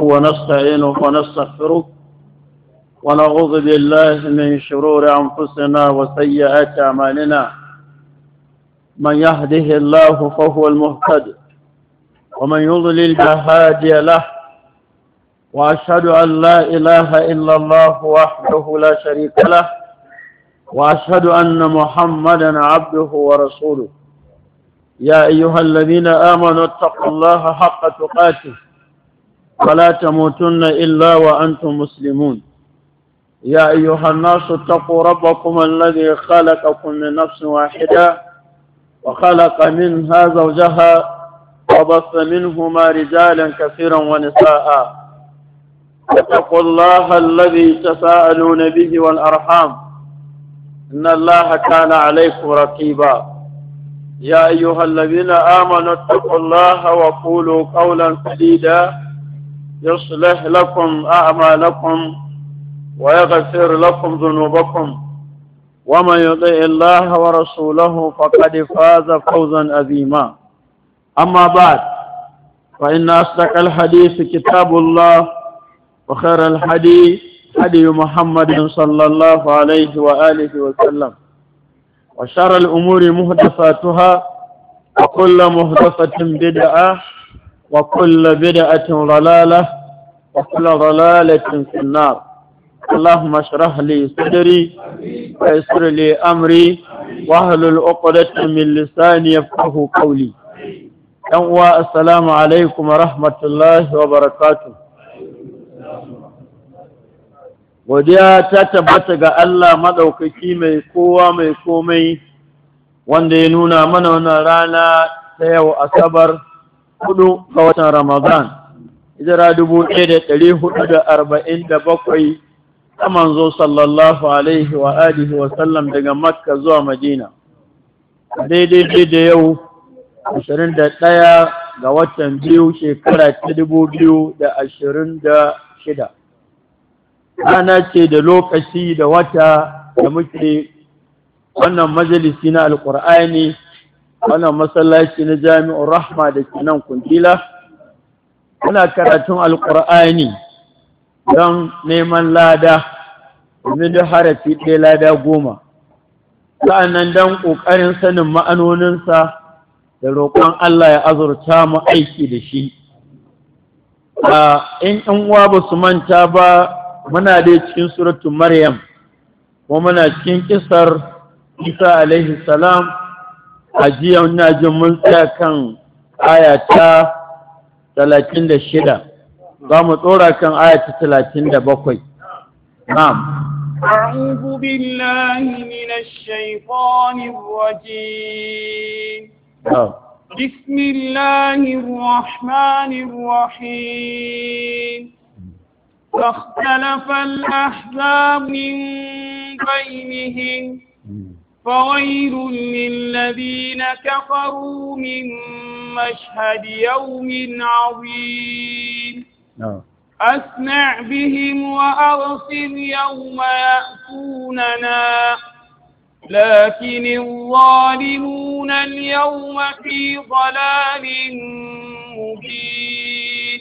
ونستعينه ونستغفره ونعوذ بالله من شرور أنفسنا وسيئات أعمالنا. من يهده الله فهو المهتد ومن يضلل فلا هادي له، وأشهد أن لا إله إلا الله وحده لا شريك له، وأشهد أن محمدا عبده ورسوله. يا أيها الذين آمنوا اتقوا الله حق تقاته ولا تموتن إلا وأنتم مسلمون. يا أيها الناس اتقوا ربكم الذي خلقكم من نفس واحدة وخلق منها زوجها وبث منهما رجالا كثيرا ونساء. اتقوا الله الذي تساءلون به والأرحام إن الله كان عليكم رقيبا. يا أيها الذين آمنوا اتقوا الله وقولوا قولا سديدا يصلح لكم أعمالكم ويغفر لكم ذنوبكم، ومن يطع الله ورسوله فقد فاز فوزا عظيما. أما بعد، فإن أصدق الحديث كتاب الله، وخير الحديث هدي محمد صلى الله عليه وآله وسلم، وشر الأمور محدثاتها، وكل محدثة بدعة، وكل بدعة ضلالة، وكل ضلالة في النار. اللهم اشرح لي صدري ويسر لي أمري واحلل عقدة من لساني يفقهوا قولي. السلام عليكم ورحمة الله وبركاته. Godiya ta tabbata ga Allah maɗaukaki mai kowa mai komai, wanda ya nuna mana wannan rana ta yau Asabar 4 ga watan Ramadan, hijira 1447 ta manzo sallallahu alaihi wa alihi wa sallam daga Makka zuwa Madina, daidai da yau 21 ga watan biyu shekara ta 2026. Rana ce da lokaci da wata da muke wannan majalisi na Alƙur'ani, wannan masallaci na Jami'ur Rahma da ke nan Kundila. Muna karatun Alƙur'ani don neman lada, domin da harafi ɗaya lada 10. Sa'annan don ƙoƙarin sanin ma'anoninsa da roƙon Allah ya azurta mu aiki da shi. In ɗan uwa ba su manta ba, muna dai cikin suratu Maryam, kuma muna cikin kisar Isa alaihi salam. A jiya ina jin mun tsaya kan aya ta 36, za mu tsora kan aya ta 37. Na'am. أعوذ بالله من الشيطان الرجيم. بسم الله الرحمن الرحيم. فاختلف الأحزاب من بينهم، فويل للذين كفروا من مشهد يوم عظيم. أسمع بهم وأبصر يوم يأتوننا، لكن الظالمون اليوم في ضلال مبين.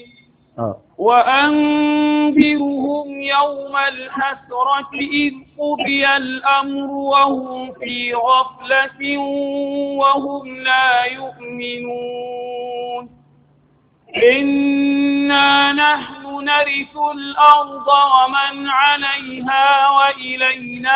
وأنذرهم يوم الحسرة إذ قضي الأمر وهم في غفلة وهم لا يؤمنون. إنا نحن نرث الأرض ومن عليها وإلينا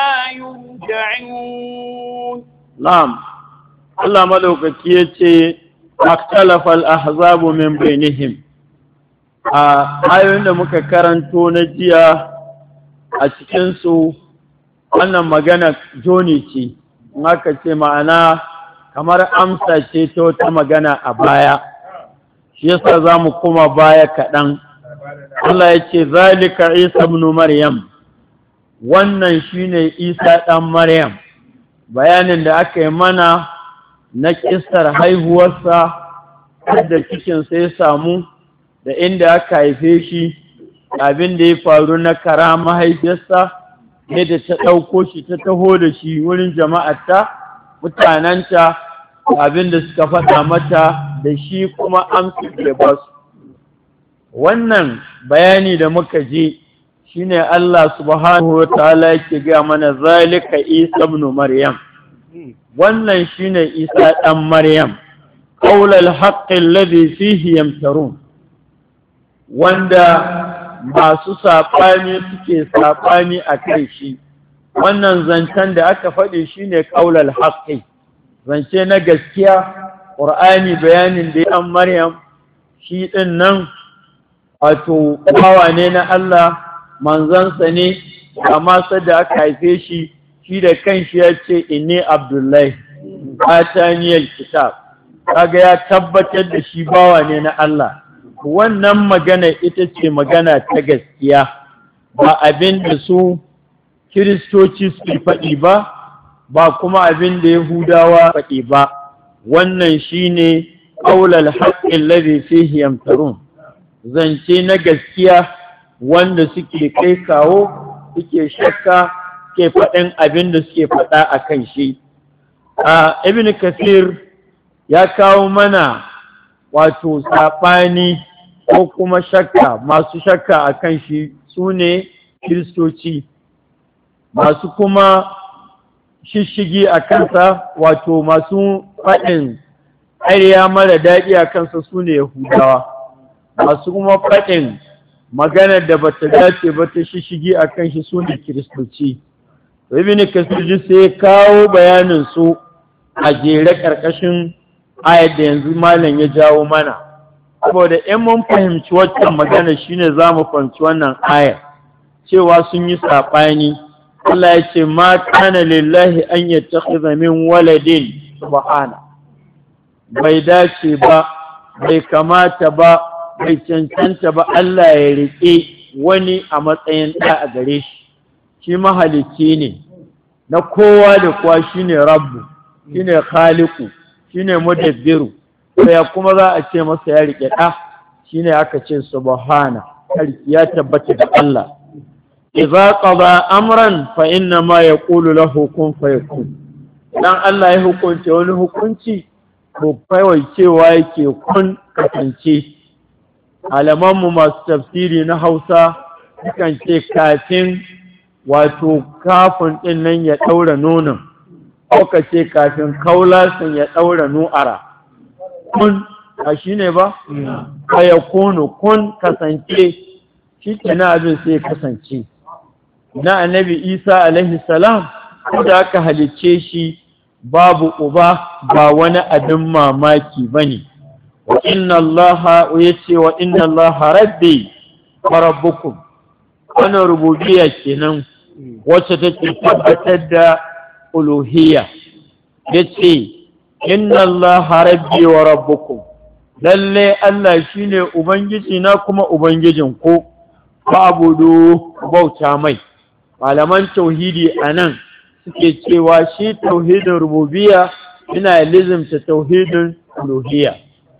يرجعون. نعم. الله ملوكك يتي اختلف الأحزاب من بينهم. Ayoyin da muka karanto na jiya a cikinsu, wannan magana joni ce, in aka ce ma'ana kamar amsa ce ta wata magana a baya, shi yasa za mu kuma baya kaɗan. Allah ya ce, Zalika Isa ibn Maryam, wannan shine Isa ɗan Maryam, bayanin da aka yi mana na ƙisar haihuwarsa, da cikinsa ya samu, da inda aka haife shi, abin da ya faru na kara mahaifiyarsa, yadda ta ɗauko shi ta taho da shi wurin jama'arta, mutanenta, abin da suka faɗa mata da shi kuma amsa da ba su. wannan bayani da muka ji shine Allah subhanahu wa ta'ala yake ga mana zalika Isa ibn Maryam, wannan shine Isa dan Maryam qaulul haqqi alladhi fihi yamtarun, wanda masu saɓani suke saɓani a kai shi. Wannan zancen da aka faɗi shine qaulul haqqi, zance na gaskiya. Qur'ani bayanin da ya Maryam shi din nan wato bawa ne na Allah, manzansa ne, amma sadda aka haife shi da kanshi ya ce inni Abdullahi ataniyal kitab, kaga ya tabbatar da shi bawa ne na Allah. Wannan magana ita ce magana ta gaskiya, ba abin da su Kiristoci suke faɗi ba kuma abin da Yahudawa faɗi ba. Wannan shine qaulul haqqi alladhi fihi yamtarun, zance na gaskiya wanda suke kai kawo, suke shakka, ke faɗin abin da suke faɗa a kan shi. Ibn Kathir ya kawo mana wato saɓani ko kuma shakka, masu shakka a kan shi su ne Kiristoci, masu kuma shishigi a kansa, wato masu faɗin ƙarya mara daɗi a kansa su ne Yahudawa, masu kuma faɗin maganar da ba ta dace ba ta shishigi a kan shi su ne Kiristoci. Ibn Kathir sai kawo bayanin su a jere ƙarƙashin ayat da yanzu malam ya jawo mana, saboda in mun fahimci waccan magana shine za mu fahimci wannan ayat cewa sun yi saɓani. Allah ya ce ma kana lillahi an yattakhidha min waladin, subhana, bai dace ba, bai kamata ba, bai cancanta ba Allah ya riƙe wani a matsayin ɗa a gare shi. Shi mahalicci ne na kowa da kowa, shine Rabbu, shine Khaliqu, shine Mudabbiru. Sai kuma za a ce masa ya riƙe ɗa, shine aka ce subhana, ya tabbata da Allah. Idza qada amran fa inna ma yaqulu lahu kun fayakun. Dan Allah ya hukunta wani hukunci, to kawai cewa yake kun kasance. Alamanmu masu tafsiri na Hausa sukan ce kafin, wato kafin ɗin nan ya ɗaura nonon, ko ka ce kafin kaulasin ya ɗaura nu'ara. Kun, a shi ne ba? Fayakunu, kun kasance, shi ke na abin sai kasance. Na annabi Isa alaihi salam, da aka halicce shi babu uba, ba wani abin mamaki ba ne. Wa inna Allah ya ce wa inna Allah rabbi wa rabbukum, wannan rububiyya kenan wacce take tabbatar da uluhiyya. Ya ce inna Allah rabbi wa rabbukum, lalle Allah shine ubangiji na kuma ubangijin ku, fa'budu, bauta mai. Malaman tauhidi anan suke cewa shi tauhidin rububiyya yana lizimta tauhidin uluhiyya.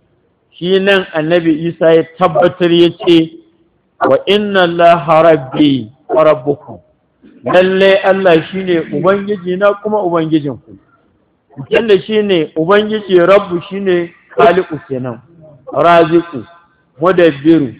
Shi nan annabi Isa ya tabbatar ya ce wa inna Allaha rabbi wa rabbukum, lalle Allah shine ubangiji na kuma ubangijinku. Kalla shine ubangiji, rabbu shine khaliqu kenan, raziqu, mudabbiru,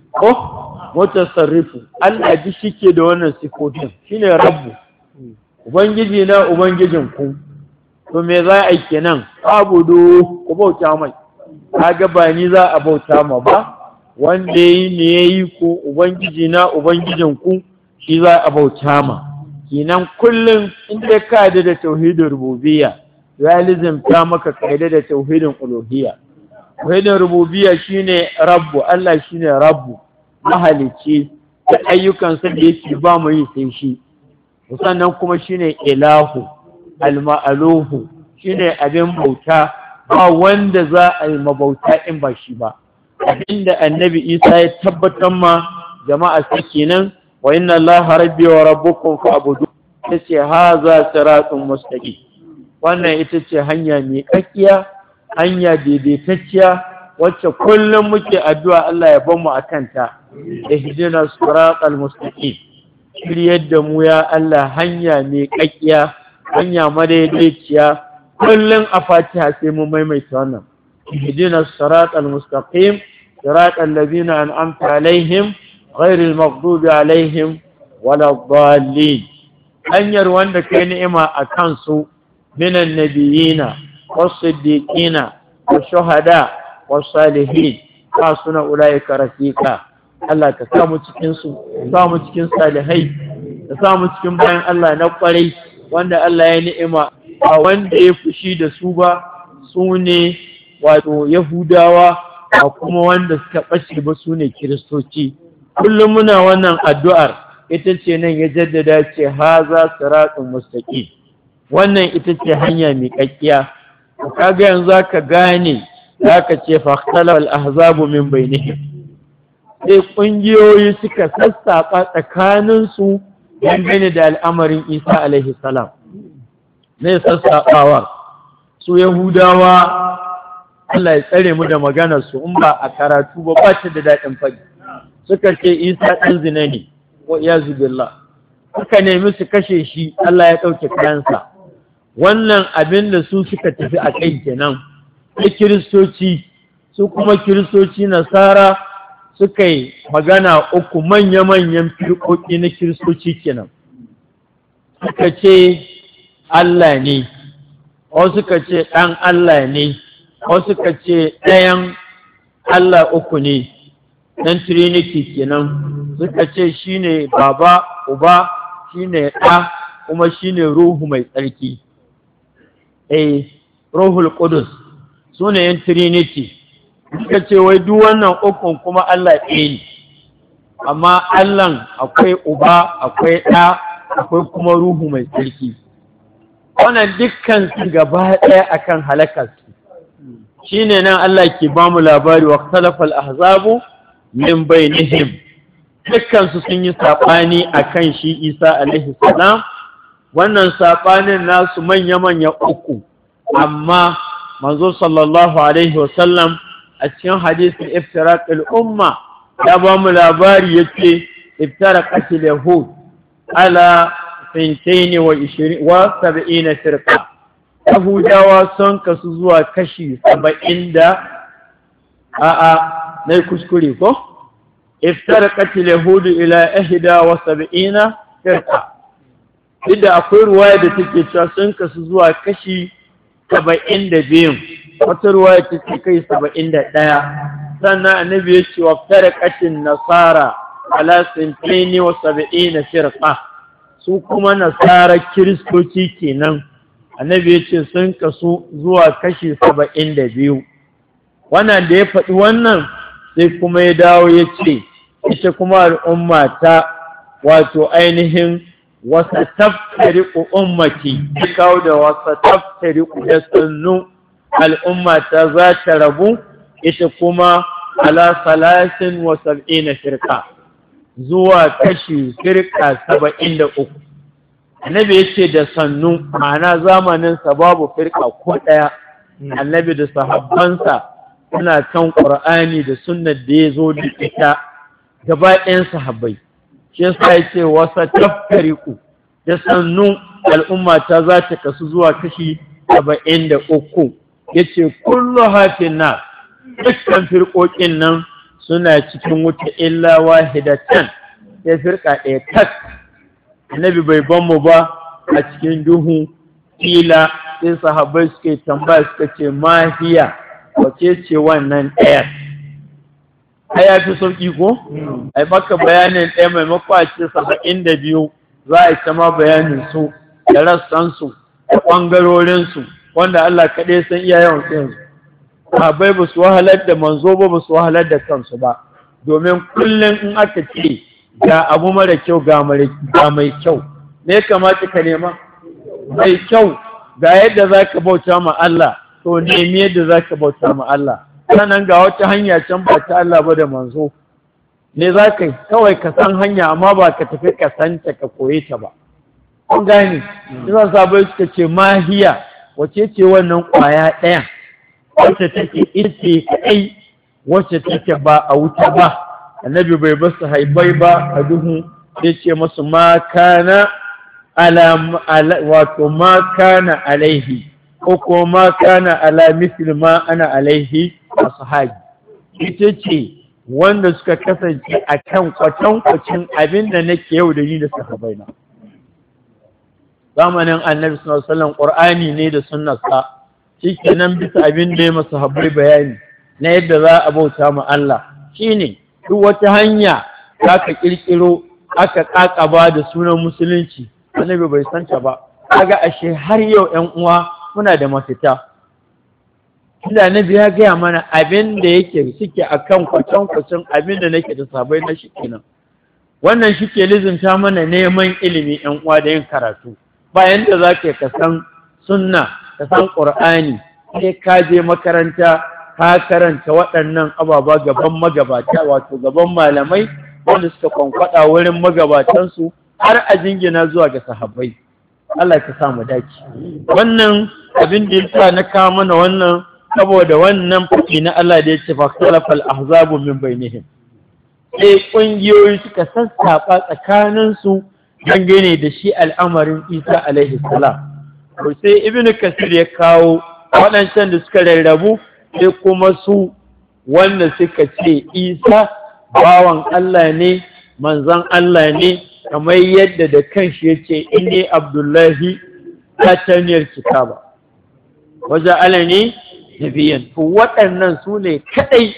mutasarrifu. Allah ji shike da wannan sifofin, shine rabbu, ubangiji na ubangijinku. To me za a yi kenan? Abudu, ku bauta mai. Kaga ba ni za a bauta ma ba, wanda yi ne yayi ku, ubangiji na ubangijinku shi za a bauta ma. Kenan kullum inda ka da tauhidin rububiyya, ya lizimta maka kaida da tauhidin uluhiyya. Tauhidin rububiyya shine rabbu, Allah shine rabbu, mahalici da ayyukansa da yake ba mu yi sai shi. Sannan kuma shine ilahu, al-ma'aluhu, shine abin bauta, ba wanda za a yi mabauta in ba shi ba. Abinda annabi Isa ya tabbatar ma jama'a su kenan, wa inna Allaha rabbi wa rabbukum fa'budu, yace haza siratun mustaqim. Wannan ita ce hanya mai kakkiya, hanya daidaitacciya, wacce kullum muke addu'a Allah ya bar mu akan ta. Ihdina siratal mustaqim, shiryar da mu ya Allah hanya mai kakkiya, hanya madaidaiciya. Kullum a Fatiha sai mu maimaita wannan. Ihdina siratal mustaqim siratal ladzina an'amta alaihim ghairil maghdubi alaihim waladdallin hanyar wanda kai ni'ima akan su minan nabiyina was-siddiqina wash-shuhada was-salihin kasuna ulaika rafiqa Allah ka samu cikin su samu cikin salihai ka samu cikin bayan Allah na kwarai wanda Allah ya ni'ima a wanda ya fushi da su ba su ne wato Yahudawa a kuma wanda suka ɓace ba su ne Kiristoci kullum muna wannan addu'ar ita ce nan ya jaddada ce haza siratun mustaqim wannan ita ce hanya mai kakkiya kaga yanzu zaka gane zaka ce faqtala al-ahzabu min bainihim sai kungiyoyi suka sassafa tsakanin su dangane da al'amarin Isa alaihi salam ne sassafawa su Yahudawa Allah ya tsare mu da maganar su in ba a karatu ba ba ta da dadin fadi suka ce Isa ɗan zina ne wa iyazu billah suka nemi su kashe shi Allah ya ɗauke kayansa wannan abin da su suka tafi a kai kenan sai kiristoci su kuma kiristoci nasara suka yi magana uku manya-manyan firƙoƙi na kiristoci kenan suka ce Allah ne wasu suka ce ɗan Allah ne wasu suka ce ɗayan Allah uku ne dan trinity kenan suka ce shine baba uba shine ɗa kuma shine ruhu mai tsarki ruhul qudus sune yan trinity suka ce wai duk wannan ukun kuma Allah ɗaya ne amma Allah akwai uba akwai ɗa akwai kuma ruhu mai tsarki wannan dukkan su gaba ɗaya akan halakar su shine nan Allah ke bamu labari wa khalafal ahzabu min bainihim dukkansu sun yi saɓani akan shi Isa alaihi salam wannan saɓanin nasu manya-manya uku amma manzo sallallahu alaihi wasallam a cikin hadisin iftiraqil umma ya ba mu labari yace iftaraqatil yahud ala 22 wa 70 firqa yahudawa sun kasu zuwa kashi 70 da na kuskure ko iftaraqatil yahudu ila 71 firqa idan akwai ruwaya da take cewa sun kasu zuwa kashi 72 wata ruwaya take kai 71 sannan annabi ya ce iftaraqatin nasara ala 72 firqa su kuma nasara kiristoci kenan annabi ya ce sun kasu zuwa kashi 72 wannan da ya faɗi wannan sai kuma ya dawo ya ce ita kuma al'umma ta wato ainihin wasa taftariku ummati ya kawo da wasa taftariku da sannu al'umma ta za ta rabu ita kuma ala 73 firka zuwa kashi firka 73 annabi ya ce da sannu ma'ana zamaninsa babu firka ko ɗaya annabi da sahabbansa suna kan ƙur'ani da sunnar da ya zo da ita gaba ɗayan sahabbai shi yasa ya ce wasa taftariku da sannu al'umma ta za ta kasu zuwa kashi 73 ya ce kullu hafin na dukkan firƙoƙin nan suna cikin wuta illa wahidatan ya firƙa ɗaya tak annabi bai ban mu ba a cikin duhu kila sai sahabbai suke tambaya suka ce mahiya wace ce wannan ɗayar ya fi sauƙi ko? ai maka bayanin ɗaya maimako a ce 72 za a yi ma bayanin su da rassansu da ɓangarorinsu wanda Allah kaɗai san iya yawan yanzu sahabbai ba su wahalar da manzo ba su wahalar da kansu ba domin kullum in aka ce ga abu mara kyau ga mai kyau ne kamata ka nema mai kyau ga yadda za ka bauta ma Allah to nemi yadda za ka bauta ma Allah sannan ga wata hanya can ba ta Allah ba da manzo ne za ka yi kawai ka san hanya amma ba ka tafi ka santa ka koye ta ba kun gane ina sabai suka ce mahiya wace ce wannan kwaya ɗaya wacce take ita kai wacce take ba a wuta ba annabi bai basu haibai ba a duhu sai ce masu ma kana wato ma kana alaihi ko ma kana ala misli ma ana alaihi ashabi ita ce wanda suka kasance a kan kwatankwacin abin da nake yau da ni da sahabbaina. Zamanin Annabi sallallahu alaihi wasallam Qur'ani ne da sunnarsa, shikenan bisa abin da ya masa sahabbai bayani na yadda za a bauta ma Allah. Shine duk wata hanya aka kirkiro aka kakaba da sunan musulunci, Annabi bai santa ba. Kaga ashe har yau 'yan uwa muna da mafita. Inda Annabi ya gaya mana abin da yake suke akan kwatankwacin abin da nake da sabai na shi kenan. Wannan shi ke lizinta mana neman ilimi 'yan uwa da yin karatu. Bayan da za ka san sunna, ka san ƙur'ani, sai ka je makaranta ka karanta waɗannan ababa gaban magabata, wato gaban malamai wanda suka kwankwada wurin magabatansu har a jingina zuwa ga sahabbai. Allah ka samu dace. Wannan abin da yasa na kawo mana wannan saboda wannan fuki na Allah da ya ce faktalafal ahzabu min bainihim. Sai kungiyoyi suka sassafa tsakanin su dangane da shi al'amarin Isa alaihi salam. To sai Ibn Kasir ya kawo waɗancan da suka rarrabu, sai kuma su wanda suka ce Isa bawan Allah ne, manzon Allah ne, kamar yadda da kanshi yace inni Abdullahi ataniyar kitaba waje alani nabiyan. To waɗannan su ne kaɗai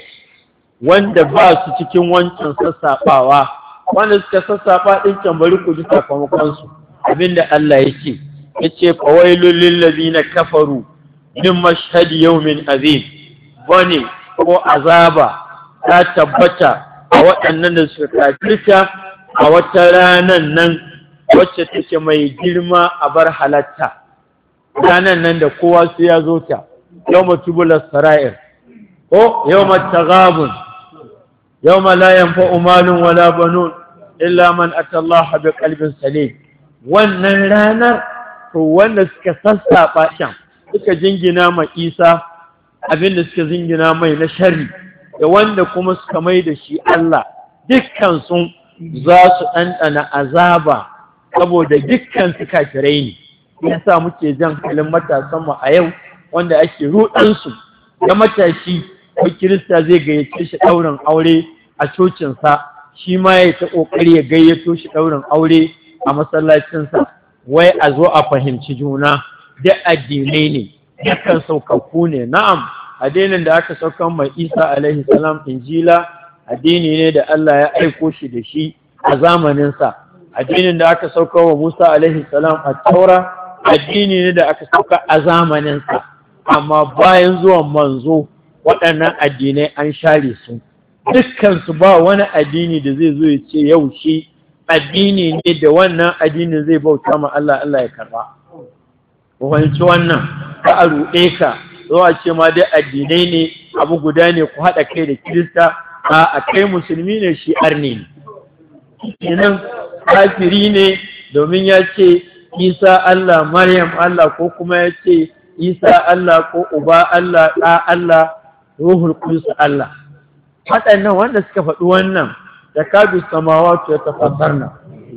wanda ba su cikin wancan sassaɓawa, wanda suka sassaɓa ɗin can bari ku ji sakamakonsu. Abinda Allah ya ce fawailul lil ladina kafaru min mashhadi yawmin azim, bane ko azaba ta tabbata a waɗannan da suka kafirta a wata ranan nan wacce take mai girma a bar halatta, ranan nan da kowa su ya zo ta, yawma tubulas sara'ir ko yawma taghabun yawma la yanfa'u malun wala banun illa man atallaha biqalbin salim. Wannan ranar to wanda suka sassaɓa shan suka jingina ma Isa abinda suka jingina mai na sharri, da wanda kuma suka mai da shi Allah, dukkan sun za su ɗanɗana azaba saboda dukkan su kafirai ne. Yasa muke jan halin matasanmu a yau wanda ake ruɗansu da matashi ko Kirista zai gayyace shi ɗaurin aure a cocinsa, shi ma ya ta ƙoƙari ya gayyato shi ɗaurin aure a masallacinsa, wai a zo a fahimci juna. Duk addinai ne, dukkan saukakku ne. Na'am, addinin da aka saukan mai Isa alaihi salam Injila addini ne da Allah ya aiko shi da shi a zamaninsa. Addinin da aka sauka wa Musa alaihi salam a Taura addini ne da aka sauka a zamaninsa. Amma bayan zuwan manzo waɗannan addinai an share su. Dukkansu ba wani addini da zai zo ya ce yau shi addini ne da wannan addinin zai bauta ma Allah, Allah ya karɓa. Ku fahimci wannan, ka a ruɗe ka, zuwa ce ma dai addinai ne, abu guda ne, ku haɗa kai da Kirista, a kai musulmi ne, shi arne ne. Kenan kafiri ne domin ya ce Isa Allah, Maryam Allah, ko kuma ya ce Isa Allah ko Uba Allah, ɗa Allah, Ruhul Qudus Allah. Waɗannan wanda suka faɗi wannan da kadu samawati ya tafassarna.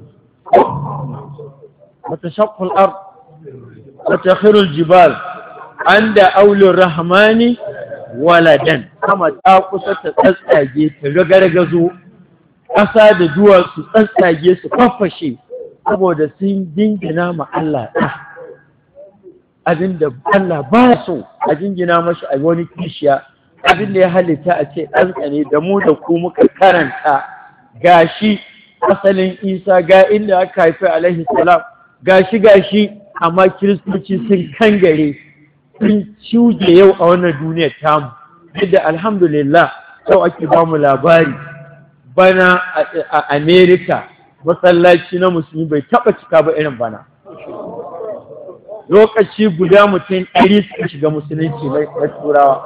Wata shaqqul ard wa takhirul jibal anda aulur rahmani waladan, kama ta kusa ta tsatsage ta ragargazo, ƙasa da duwatsu tsatsage su fafashe saboda sun jingina ma Allah ɗa, abinda Allah ba so a jingina mashi a wani kishiya, abinda ya halitta a ce ɗansa ne. Da mu da ku muka karanta gashi asalin Isa, ga inda aka haifi alaihi salam, gashi amma kiristoci sun kangare, sun shuje yau a wannan duniyar tamu. Yadda alhamdulillah sau ake ba mu labari bana a Amerika masallaci na musulmi bai taɓa cika ba irin bana. Lokaci guda mutum 100 suka shiga musulunci na turawa.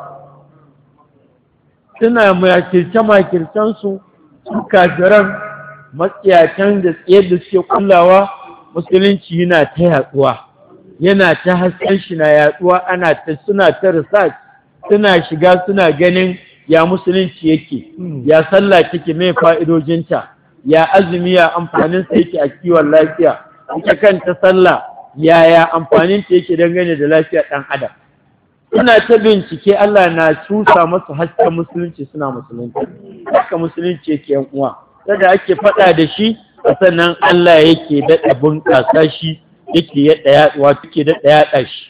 Suna makirce-makircensu, su kafiran matsiyatan da tsayar da suke kullawa, musulunci yana ta yaduwa, yana ta hasken shi na yaduwa, suna ta research, suna shiga suna ganin ya musulunci yake, ya sallah take, mai fa'idojinta, ya azumi ya amfaninsa yake a kiwon lafiya, ita kanta sallah yaya amfaninta yake dangane da lafiyar ɗan adam. suna ta bincike Allah na cusa masu hasken musulunci suna musulunci. Haka musulunci yake yan uwa, da ake faɗa da shi sannan Allah yake daɗa bunƙasa shi, yake daɗa yaɗa shi.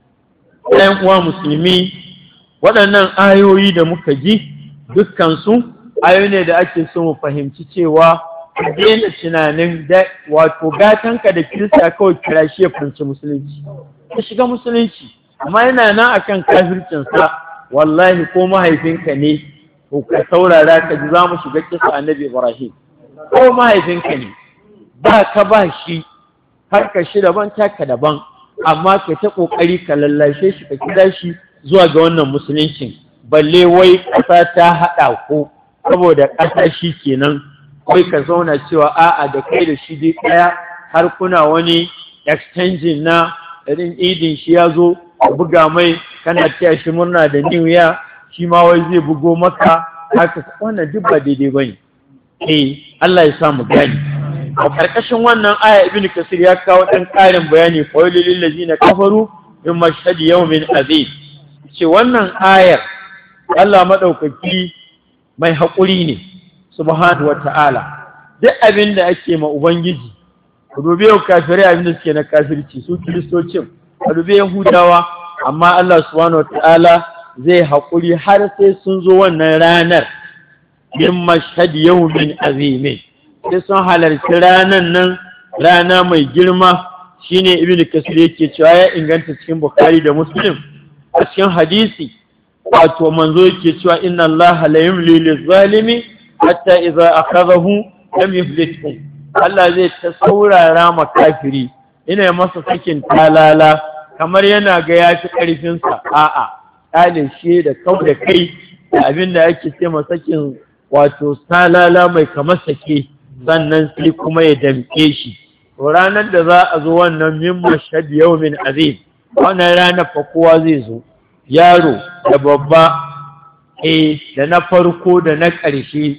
‘Yan uwa musulmi, waɗannan ayoyi da muka ji dukkansu ayoyi ne da ake so mu fahimci cewa ka daina tunanin gatanka da kirista kawai kira shi ya fahimci musulunci, ka shiga musulunci, amma yana nan akan kafircinsa. Wallahi ko mahaifinka ne ko ka saurara ka ji za mu shiga kisa annabi Ibrahim, ko mahaifinka ne ba ka ba shi harka shi daban taka daban, amma ka ta kokari ka lallashe shi ka kira shi zuwa ga wannan musuluncin. Balle wai ƙasa ta haɗa ko saboda ƙasa shi kenan wai ka zauna cewa a'a da kai da shi dai ɗaya, har kuna wani exchanging na irin idin shi ya zo ka buga mai kana taya shi murna da new year, shi ma wai zai bugo maka haka. Wannan duk ba daidai bane. Allah ya samu gani. A ƙarƙashin wannan aya Ibn Kasir ya kawo ɗan ƙarin bayani, qaulul lil ladzina kafaru min mashhadi yawmin azim. Ce wannan ayar Allah madaukaki mai haƙuri ne subhanahu wata'ala. Duk abin da ake ma ubangiji, ku dubi yau kafirai abin da suke na kafirci, su kiristocin, ku dubi yahudawa, amma Allah subhanahu wata'ala zai haƙuri har sai sun zo wannan ranar min mashhadi yawmin azim, sai sun halarci ranan nan, rana mai girma. Shine Ibn Kasir yake cewa ya inganta cikin Bukhari da Muslim a cikin hadisi, wato manzo yake cewa inna Allah la yumli liz-zalimi hatta idza akhadahu lam yuflithu. Allah zai ta saurara ma kafiri, ina masa sakin talala kamar yana ga yafi karfin sa. A'a, dalin shi da kau da kai da abinda ake ce masa sakin wato talala mai kamar sake, sannan sai kuma ya damke shi. Ranar da za a zo wannan min mashhad yawmin azim, wannan ranar fa kowa zai zo, yaro da babba, da na farko da na ƙarshe,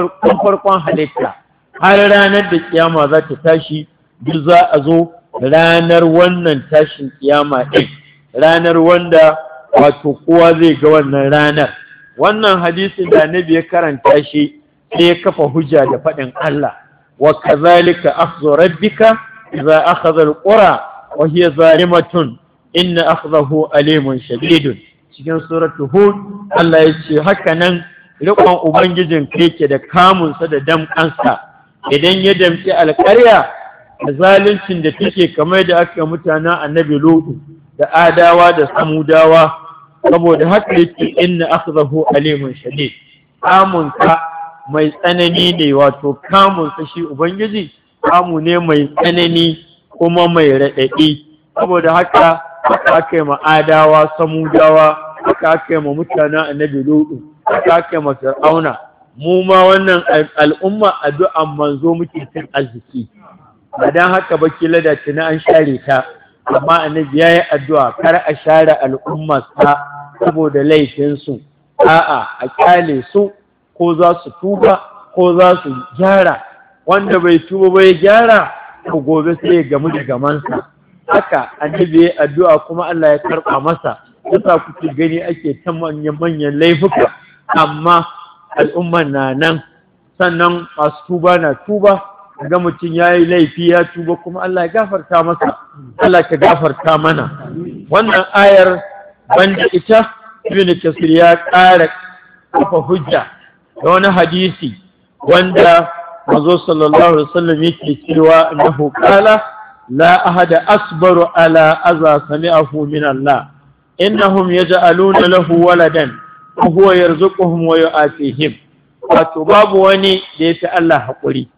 farkon halitta, har ranar da kiyama za ta tashi. Duk za a zo ranar wannan tashin kiyama ɗin, ranar wanda wato kowa zai ga wannan ranar. Wannan hadisin da Annabi ya karanta shi sai ya kafa hujja da faɗin Allah, wa kazalika akhdhu rabbika idza akhadha alqura wa hiya zalimatun inna akhdahu alimun shadidun. Cikin suratul Hud Allah ya ce haka nan riƙon ubangijin yake da kamunsa da damƙansa idan ya damƙi alƙarya da zaluncin da take kamar da aka mutanen annabi Lutu da Adawa da Samudawa. Saboda haka yake inna akhdahu alimun shadid, kamunsa mai tsanani ne, wato kamunsa shi ubangiji kamu ne mai tsanani kuma mai raɗaɗi. Saboda haka aka yi ma Adawa, Samudawa, aka yi ma mutanen annabi Lutu, aka yi ma Fir'auna. Mu ma wannan al'umma addu'an manzo muke cin arziki, dan haka ba kila da tuna an share ta, amma annabi yayi addu'a kar a share al'ummarsa saboda laifinsu. A'a, a kyale su, ko za su tuba ko za su gyara. Wanda bai tuba bai gyara, ko gobe sai ya gamu da gamansa. Haka annabi ya addu'a kuma Allah ya karɓa masa. Yasa kuke gani ake ta manyan laifuka, amma al'umman na nan. Sannan masu tuba na tuba, ga mutum ya yi laifi ya tuba kuma Allah ya gafarta masa. Allah ka gafarta mana. Wannan ayar banda ita, Ibn Kasir ya ƙara kafa hujja da wani hadisi wanda manzo sallallahu alaihi wasallam yake cewa annahu qala la ahada asbaru ala aza sami'ahu min Allah innahum yaj'aluna lahu waladan wa huwa yarzuquhum wa yu'atihim. Wato babu wani da yafi Allah hakuri,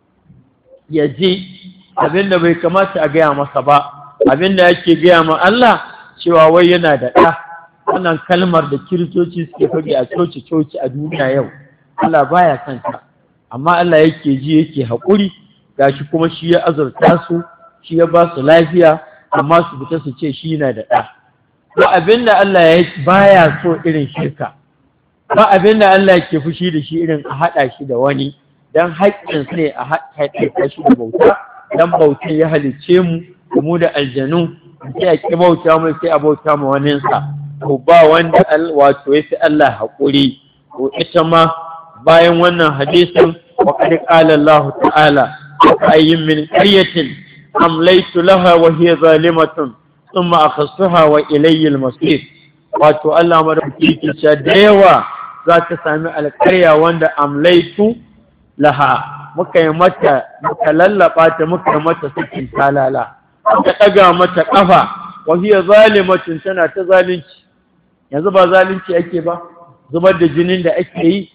yaji abinda bai kamata a gaya masa ba, abinda yake gaya ma Allah cewa wai yana da ɗa. Wannan kalmar da kiristoci suke faɗi a coci a duniya yau, Allah baya son ta, amma Allah yake ji yake haƙuri. Gashi kuma shi ya azurta su, shi ya ba su lafiya, amma su fita su ce shi yana da ɗa. Ba abinda Allah ya baya so irin shirka, ba abinda Allah yake fushi da shi irin a haɗa shi da wani, dan haƙƙin ne a haɗa shi da bauta, dan bautan ya halicce mu da aljanu, sai a ƙi bauta mai sai a bauta ma waninsa. to ba wanda wato yafi Allah haƙuri. To ita ma bayan wannan hadisin wa qad qala Allah ta'ala ayyin min qaryatin amlaytu laha wa hiya zalimatun thumma akhassaha wa ilayya al-masir. Wato Allah madaukaki ke cewa da yawa za ta sami alƙarya wanda amlaitu laha, muka yi mata, muka lallaba ta, muka yi mata sakin talala, muka ɗaga mata ƙafa, wahiyar zalimatin tana ta zalunci. Yanzu ba zalunci ake ba, zubar da jinin da ake yi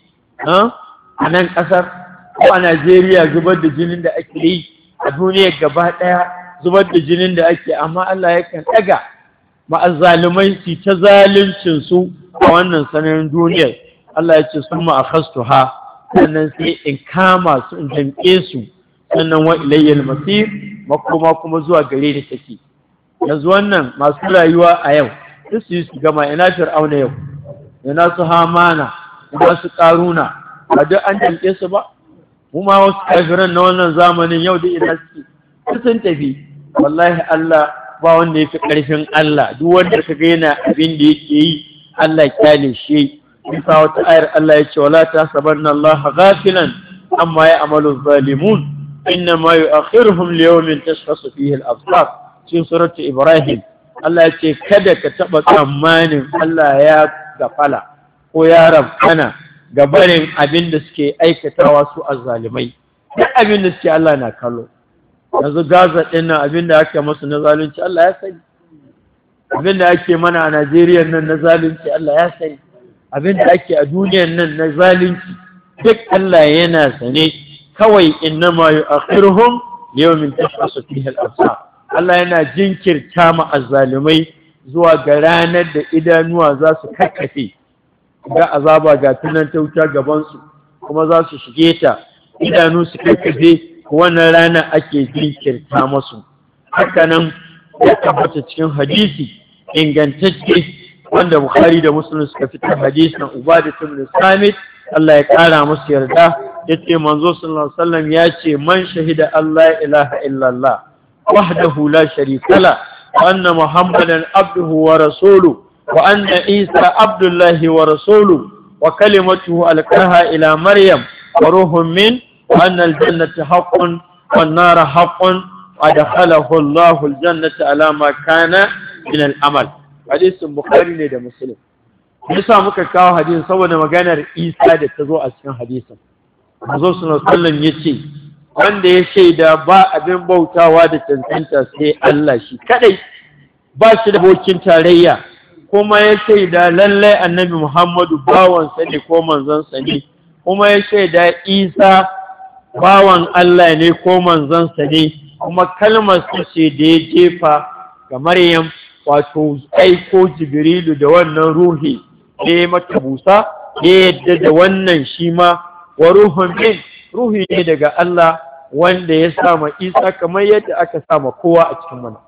a nan ƙasar, ko a Najeriya zubar da jinin da ake yi, a duniya gaba ɗaya zubar da jinin da ake, amma Allah yakan ɗaga ma'azzalumai su ta zaluncinsu a wannan sanarin duniyar. Allah ya ce sun ma'akastu ha, sannan sai in kama su in damƙe su, sannan wa ilayyar masir, makoma kuma zuwa gare da take. Yanzu wannan masu rayuwa a yau duk su yi su gama, ina fir'auna yau, ina su hamana, ina su ƙaruna, ba duk an damƙe su ba. Mu ma wasu kafiran na wannan zamanin yau da ina suke sun tafi. Wallahi Allah ba wanda ya fi ƙarfin Allah, duk wanda ka ga yana abin da yake yi Allah kyale shi. Bisa wata ayar Allah ya ce wala tasabanna Allah ghafilan amma ya'malu zalimun, inna ma yu'akhiruhum li yawmin tashkhasu fihi al-absar. Cikin suratu Ibrahim Allah ya ce kada ka taba tsammanin Allah ya gafala ko ya rabkana ga barin abin da suke aikatawa su azzalimai. Duk abin da suke Allah na kallo. Yanzu Gaza ɗin nan abin da ake masu na zalunci Allah ya sani, abin da ake mana a Najeriya nan na zalunci Allah ya sani, abin da ake a duniyar nan na zalunci duk Allah yana sane. Kawai innama yu'akhiruhum yawmin tashkhasu fihi al-absar. Allah yana jinkirta ma azzalumai zuwa ga ranar da idanuwa za su kakkafe, ga azaba ga tunan ta wuta gaban su kuma za su shige ta, idanu su kakkafe, wannan rana ake jinkirta masu. Haka nan ya tabbata cikin hadisi ingantacce wanda Bukhari da Muslim suka fitar, hadisin Ubadah ibn Samit, Allah ya kara musu yarda, yace manzo sallallahu alaihi wasallam yace man shahida Allah ilaha illallah wahdahu la sharika la wa anna muhammadan abduhu wa rasuluhu wa anna isa abdullahi wa rasuluhu wa kalimatuhu alqaha ila maryam wa ruhun min وأن الجنة حق والنار حق وأدخله الله الجنة على ما كان من العمل. حديث البخاري ne da Muslim. Yasa muka kawo hadisin saboda maganar Isa da ta zo a cikin hadisin. Manzo sallallahu alaihi wasallam yace wanda ya shaida ba abin bautawa da tantanta sai Allah shi kadai, ba shi da bokin tarayya, kuma ya shaida lallai Annabi Muhammadu bawansa ne ko manzon sa ne, kuma ya shaida Isa bawan Allah ne ko manzansa ne, kuma kalmar su ce da ya jefa ga Maryam, wato aiko Jibrilu da wannan ruhi ne mata busa, ya yadda da wannan shi ma wa ruhun min, ruhi ne daga Allah wanda ya sama Isa kamar yadda aka sama kowa a cikin mana.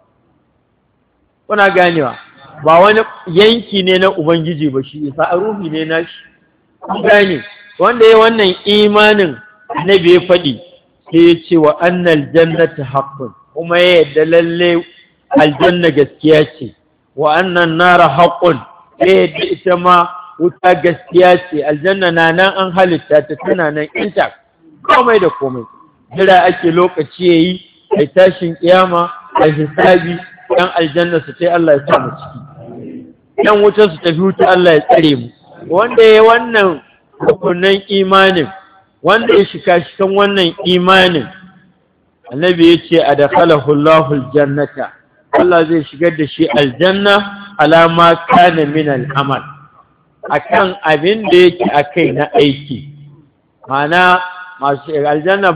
Kuna ganewa, ba wani yanki ne na Ubangiji ba shi Isa, a ruhi ne na shi. Kun gane, wanda ya wannan imanin Annabi ya faɗi sai ya ce wa annal jannata haqqun, kuma ya yadda lalle aljanna gaskiya ce, wa annan nara haqqun, ya yadda ita ma wuta gaskiya ce. Aljanna na nan an halitta ta, tana nan intact, komai da komai. Jira ake lokaci yayi ai tashin kiyama, ai hisabi, dan aljanna su sai Allah ya sa mu ciki, dan wuta su tafi wuta Allah ya tsare mu. Wanda ya wannan rukunin imanin, wanda ya shiga cikin wannan imanin, Annabi ya ce adkhalahu Allahu aljannata, Allah zai shigar da shi aljanna alama kana min al'amal, akan abin da yake akai na aiki. Mana masu aljanna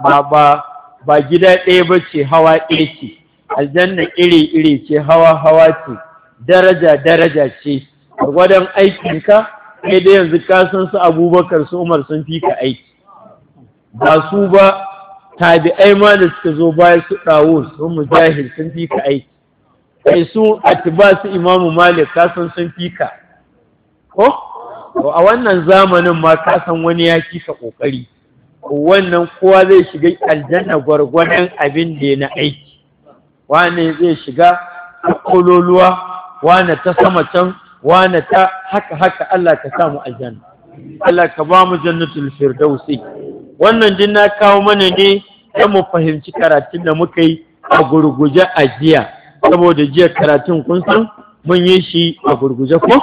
ba gida ɗaya ba ce, hawa ɗaya ce. Aljanna iri-iri ce, hawa ce, daraja ce. Gwargwadon aikinka, sai dai yanzu ka san su Abubakar su Umar sun fi ka aiki, ba su ba tabi'ai ma da suka zo baya su Dawud su Mujahid sun fi ka aiki, kai su Atba su Imam Malik ka san sun fi ka. Ko a wannan zamanin ma ka san wani ya fi ka kokari. Wannan kowa zai shiga aljanna gwargwadon abin da ya na aiki. Wane zai shiga a kololuwa, wane ta sama can, wane ta haka Allah ka samu aljanna, Allah ka ba mu jannatul firdausi. Wannan din na kawo mana ne don mu fahimci karatun da muka yi a gurguje a jiya, saboda jiya karatun kun san mun yi shi a gurguje ko?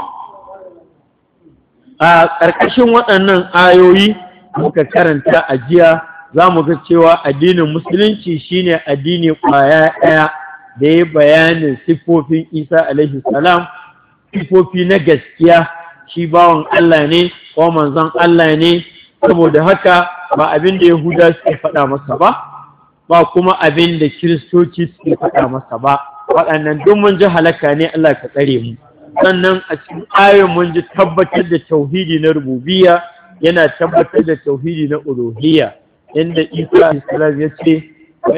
A ƙarƙashin waɗannan ayoyi muka karanta a jiya za mu ga cewa addinin musulunci shine addini ƙwaya ɗaya da ya bayanin siffofin Isa alaihi salam, siffofi na gaskiya, shi bawan Allah ne ko manzon Allah ne, saboda haka ba abin da Yahuda suke faɗa masa ba kuma abin da Kiristoci suke faɗa masa ba. Waɗannan duk mun ji halaka ne, Allah ka tsare mu. Sannan a cikin ayoyin mun ji tabbatar da tauhidi na rububiyya, yana tabbatar da tauhidi na uluhiyya, inda Isa alaihi ya ce wa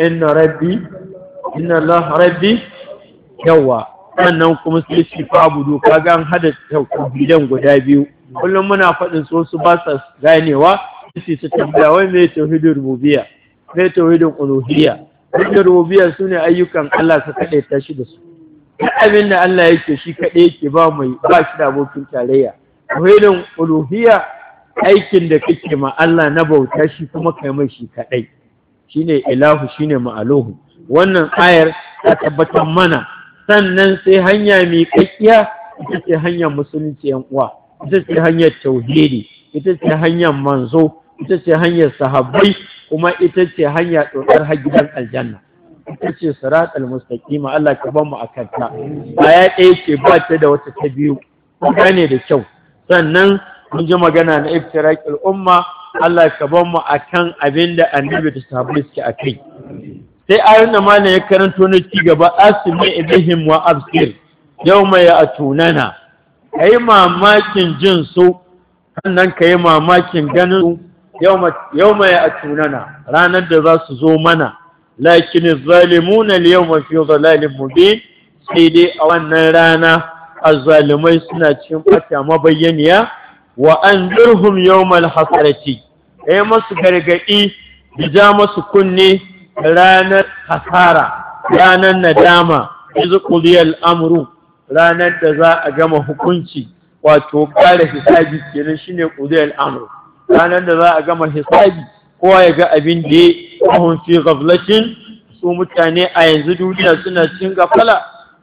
inna Allah rabbi yawa. Sannan kuma sai shi fa'budu, kaga an hada tauhidan guda biyu. Kullum muna faɗin su ba sa ganewa, sai su tambaya wai me tauhidin rububiyya, me tauhidin uluhiyya. Tauhidin rububiyya sune ayyukan Allah ka kaɗai tashi da su. Duk abin da Allah yake shi kaɗai yake ba shi da abokin tarayya. Tauhidin uluhiyya aikin da kake ma Allah na bauta shi kuma kai mai shi kaɗai, shine ilahu, shine ma'aluhu. Wannan ayar ta tabbatar mana. Sannan sai hanya mai kakkiya, ita ce hanyar musulunci yan uwa, ita ce hanyar tauhidi, ita ce hanyar manzo, ita ce hanyar sahabbai, kuma ita ce hanya ɗaukar gidan aljanna, ita ce siratal mustaqima. Allah ka ban mu akan ta. Aya ɗaya ce ba ta da wata ta biyu, kun gane da kyau. Sannan mun ji magana na iftiraqil umma, Allah ka ban mu akan abinda annabi da sahabbai suke akai. Sai ayoyin da malam ya karanto na ci gaba, asmi ibihim wa absir yawma ya'tunana, kai mamakin jin su, sannan kai mamakin ganin su, yawma ya'tunana, ranar da za su zo mana. Lakin zalimuna al-yawma fi dhalalin mubin, sai dai a wannan rana azzalimai suna cikin fata mabayyaniya. Wa anzirhum yawmal hasarati, kai masu gargadi da ja masu kunne ranar hasara, ranar nadama, izu qudiyal amru, ranar da za a gama hukunci, wato kare hisabi kenan, shine qudiyal amru, ranar da za a gama hisabi, kowa ya ga abin da ya hum fi ghaflatin, su mutane a yanzu duniya suna cikin gafala,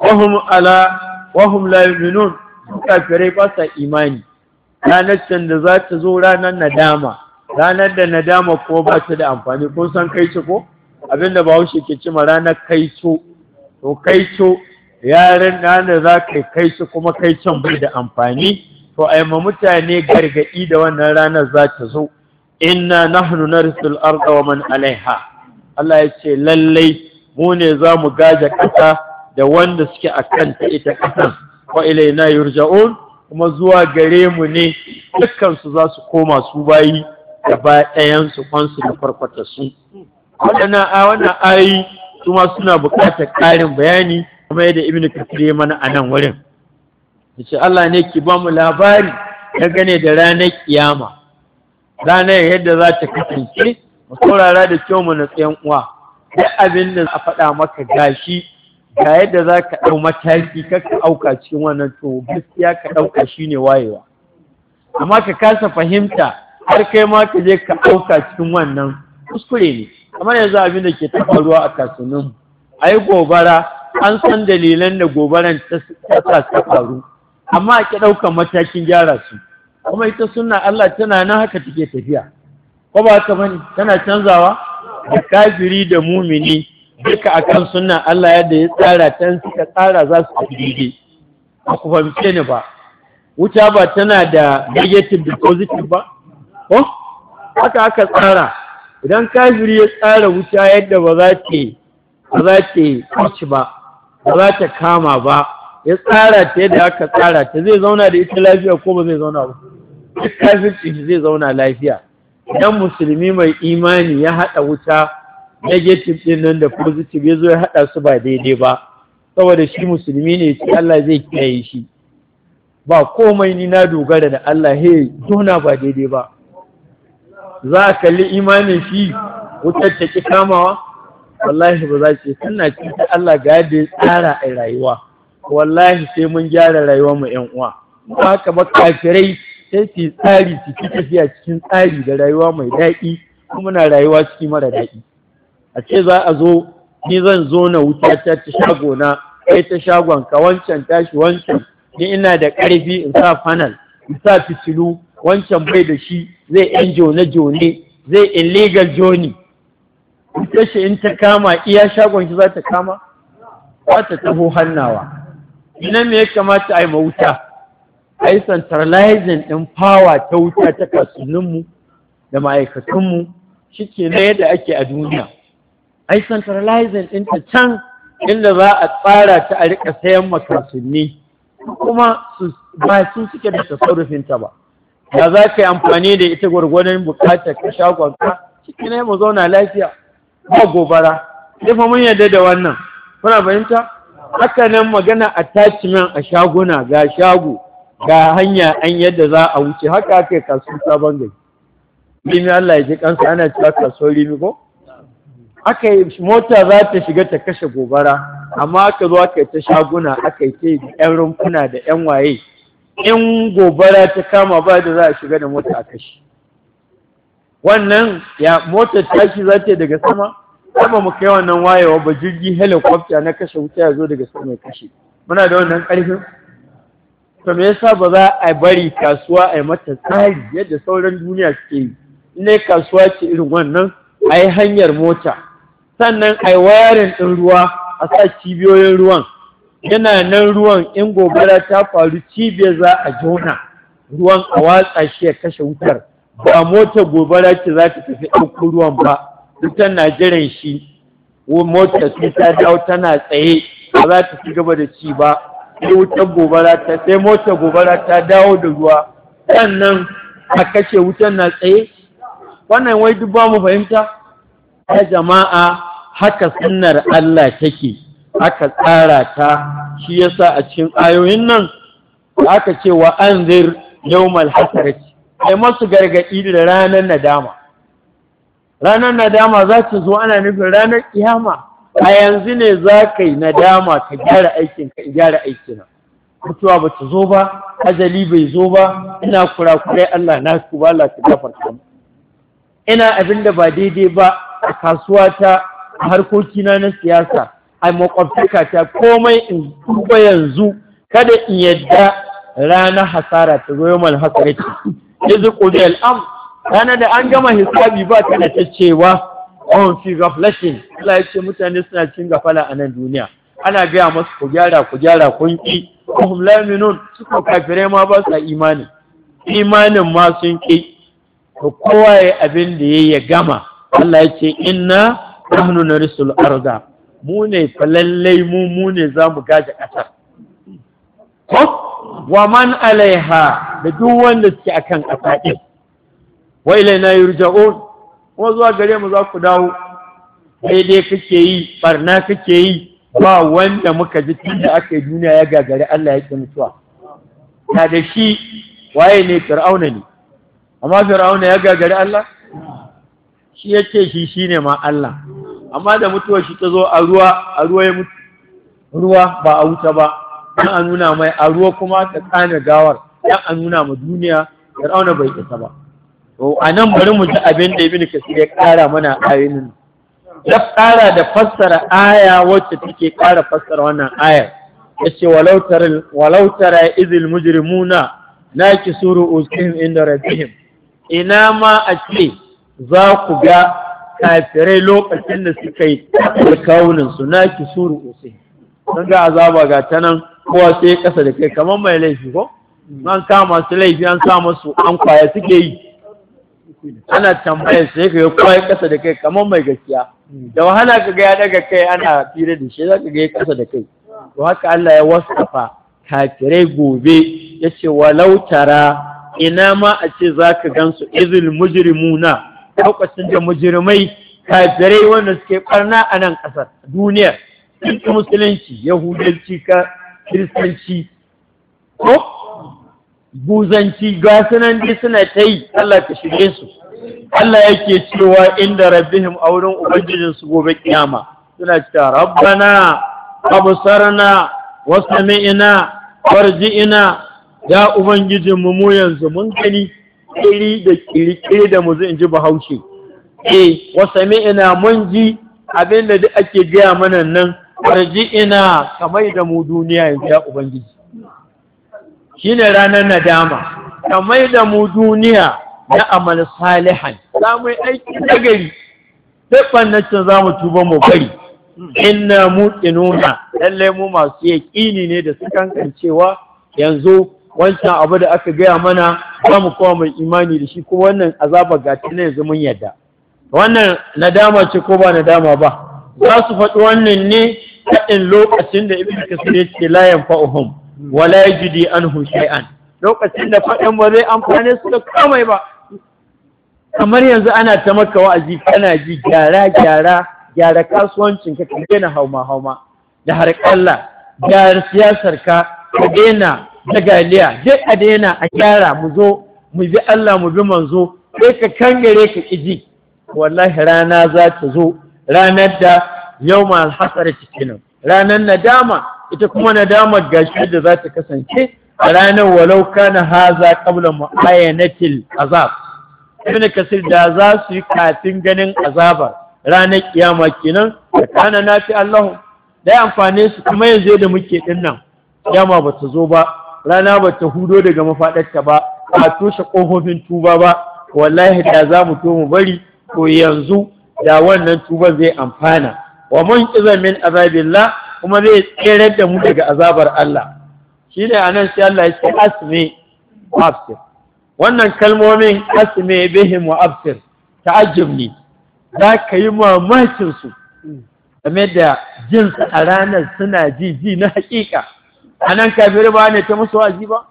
wahum la yu'minun, kafirai ba sa imani. Ranar can da za ta zo ranar nadama, ranar da nadama ko ba ta da amfani. Kun san kaico ko? Abinda Bahaushe ke cima ranar kaico. To kaico yaren ranar za ka kaico, kuma kaicon bai da amfani. To ai ma mutane gargadi da wannan ranar za ta zo. Inna nahnu narisul arda wa man alaiha. Allah ya ce lallai mu ne za mu gaje ƙasa da wanda suke akan ta ita ƙasan. Wa ilaina yurja'un, kuma zuwa gare mu ne dukkansu za su koma su bayi gaba ɗayansu, kwansu da farfata su. Wannan ayi kuma suna buƙatar ƙarin bayani, kuma yadda Ibn Kathir ya mana a nan wurin. Yace Allah ne ki ba mu labari dangane da ranar kiyama, ranar yadda za ta kasance. Mu saurara da kyau mu na tsayan uwa. Duk abin da a faɗa maka gashi, ga yadda za ka ɗau mataki kakka auka cikin wannan, to gaskiya ka ɗauka shi ne wayewa. Amma ka kasa fahimta har kai ma ka je ka auka cikin wannan, kuskure ne. Kamar yanzu abin da ke ta faruwa a kasuwannin, a yi gobara, an san dalilan da gobaran ta faru, amma a ki ɗaukan matakin gyara su. Kuma ita sunna Allah tana nan haka take tafiya, ko ba haka bane, tana canzawa da kafiri da mumini duka akan sunna Allah yadda ya tsara, tan suka tsara za su tafi daidai. Ba ku fahimce ni ba, wuta ba tana da negative da positive ba, ko haka aka tsara. Idan kafiri ya tsara wuta yadda ba za ta kauce ba, ba za ta kama ba, ya tsara ta yadda aka tsara ta, zai zauna da ita lafiya ko ba zai zauna ba? Duk kafirci zai zauna lafiya. Idan musulmi mai imani ya haɗa wuta negative ɗin nan da positive, ya zo ya haɗa su ba daidai ba, saboda shi musulmi ne, shi Allah zai kiyaye shi. Ba komai, ni na dogara da Allah, he zona ba daidai ba. Za a kalli imanin shi wutar ta ki kamawa? Wallahi ba za ce, tana ci ta Allah ga yadda ya tsara a rayuwa. Wallahi sai mun gyara rayuwar mu ƴan uwa. ba haka ba kafirai sai su tsari su ci tafiya cikin tsari da rayuwa mai daɗi kuma na rayuwa cikin mara daɗi. A ce za a zo ni zan zo na wuta ta shago na kai ta shagon ka wancan tashi wancan ni ina da ƙarfi in sa fanal in sa fitilu wancan bai da shi zai yan jone zai illegal joni ita shi in ta kama iya shagon shi za ta kama za ta taho hannawa. Ina me ya kamata a yi wuta a yi centralizing ɗin power ta wuta ta kasuwanninmu da ma'aikatunmu shi ke na yadda ake a duniya. A yi centralizing ɗin ta can inda za a tsara ta a rika sayan makasuwanni kuma ba sun suke da tasarrufinta ba. Da za ka yi amfani da ita gwargwadon bukatar ka shagonka ciki ne mu zauna lafiya ba gobara. Sai fa mun yarda da wannan. Kuna fahimta? Haka nan magana attachment a shaguna ga shago ga hanya an yadda za a wuce haka aka yi kasuwar sabon gari. Limi Allah ya ji kansa ana cewa kasuwar Limi ko? Aka yi mota za ta shiga ta kashe gobara amma aka zo aka yi ta shaguna aka yi ta yan rumfuna da yan waye. In gobara ta kama ba da za a shiga da mota a kashe. Wannan ya motar tashi za ta yi daga sama? Sama mu kai wannan wayewa ba jirgi helicopter na kashe wuta ya zo daga sama ya kashe. Muna da wannan ƙarfin? To me yasa ba za a bari kasuwa a yi mata tsari yadda sauran duniya suke yi? Ina kasuwa ce irin wannan a yi hanyar mota. Sannan a yi wayarin ɗin ruwa a sa cibiyoyin ruwan. Yana nan ruwan in gobara ta faru cibiyar za a jona ruwan a watsa shi ya kashe wutar. Ba motar gobara ce za ta tafi ɗauko ruwan ba. Wutar na jiran shi, motar sai ta dawo tana tsaye ba za ta ci gaba da ci ba. Sai wutar gobara sai motar gobara ta dawo da ruwa. Sannan a kashe wutar na tsaye. Wannan wai duk ba mu fahimta? Ya jama'a haka sunnar Allah take. Aka tsara ta shi yasa a cikin ayoyin nan aka ce wa anzir yawmal hasarati sai masu gargadi da ranar nadama. Ranar nadama za ta zo ana nufin ranar kiyama. A yanzu ne za ka yi nadama ka gyara aikin ka gyara aikina. Mutuwa ba ta zo ba, ajali bai zo ba, ina kurakurai Allah na tuba Allah ta gafarta mu. Ina abin da ba daidai ba a kasuwa ta a harkokina na siyasa. A makwabtaka ta komai in tuba yanzu kada in yadda ranar hasara ta zo yawan hasarati izu qudi al-am ranar da an gama hisabi ba ta da tacewa on fi ghaflatin Allah ya ce mutane suna cin gafala a nan duniya ana gaya masu ku gyara kun ki hum la yu'minun suka kafire ma ba sa imanin ma sun ki to kowa ya abin da ya gama Allah ya ce inna nahnu narisul arda mu ne falallai mu ne za mu gaje ƙasar. Wa man alaiha da duk wanda suke akan ƙasa ɗin. Wa ilaina yurja'un kuma zuwa gare mu za ku dawo. Daidai kake yi, barna kake yi, ba wanda muka ji tun da aka yi duniya ya gagari Allah ya ƙi mutuwa. Na da shi waye ne Fir'auna ne. Amma Fir'auna ya gagari Allah? Shi ya ce shi ne ma Allah. Amma da mutuwar shi ta zo a ruwa ya mutu, ruwa ba a wuta ba, dan a nuna mai a ruwa kuma ta tsane gawar, dan a nuna ma duniya Fir'auna bai isa ba. To a nan bari mu ji abin da Ibn Kasir ya ƙara mana ayoyin. Ya ƙara da fassara aya wacce take ƙara fassara wannan ayar. Yace walau tara izil mujrimuna nakisuru usihim inda rabbihim. Ina ma a ce za ku ga kafirai lokacin da suka yi alkawuninsu na ki suru ose sun ga azaba ga ta nan kowa sai ya kasa da kai kamar mai laifi ko an kama su laifi an sa masu an kwaya suke yi ana tambayar sai ka ga kowa ya kasa da kai kamar mai gaskiya da wahala ka ga ya daga kai ana fira da shi za ka ga ya kasa da kai to haka Allah ya wasafa kafirai gobe ya ce walau tara ina ma a ce za ka gansu izil mujrimuna lokacin da mujirmai kafirai wanda suke barna a nan ƙasar duniya cikin musulunci yahudanci ka kiristanci ko buzanci ga sunan dai suna ta yi Allah ta shige su Allah yake cewa inda rabbihim a wurin ubangijin su gobe kiyama suna cewa rabbana absarna wa sami'na warji'na ya ubangijinmu mu yanzu mun gani ƙiri da mu zai in ji bahaushe wasami'ina mun ji abinda duk ake gaya mana nan ina kamar da mu duniya yanzu ya ubangiji shine ranar nadama kamar da mu duniya na amal salihan za mu yi aiki nagari duk bannacin za mu tuba mu bari inna muqinuna lalle mu masu yaƙini ne da su kankancewa yanzu wancan abu da aka gaya mana za mu kowa mai imani da shi kuma wannan azaba gata ne yanzu mun yadda wannan nadama ce ko ba nadama ba za su faɗi wannan ne kaɗin lokacin da ibn kasir ya ce la yanfa'uhum wa la yajidi anhu shay'an lokacin da faɗin ba zai amfane su da kamai ba kamar yanzu ana ta maka wa'azi kana ji gyara kasuwancin ka daina hauma da harƙalla gyara siyasar ka daina dagaliya duk a daina a gyara mu zo mu bi Allah mu bi manzo sai ka kangare ka kiji wallahi rana za ta zo ranar da yawma al-hasara cikin ranar nadama ita kuma nadamar gashi da za ta kasance a ranar walau kana haza qabla mu'ayanatil azab ibn kasir da za su yi kafin ganin azaba ranar kiyama kenan da kana nafi Allah da amfane su kuma yanzu da muke dinnan kiyama ba ta zo ba rana ba ta hudo daga mafaɗarta ba a toshe ƙofofin tuba ba wallahi da za mu to mu bari ko yanzu da wannan tuba zai amfana wa mun kiza min azabillah kuma zai tsere da mu daga azabar Allah shine anan sai Allah ya ce asmi wa absir wannan kalmomin asmi bihim wa absir ta'ajjub ne za ka yi mamakin su game da jinsu a ranar suna ji na hakika anan kafirai ba ne ta musu wa'azi ba